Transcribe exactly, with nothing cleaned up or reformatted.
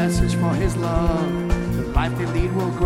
message for his love. The life they lead will grow.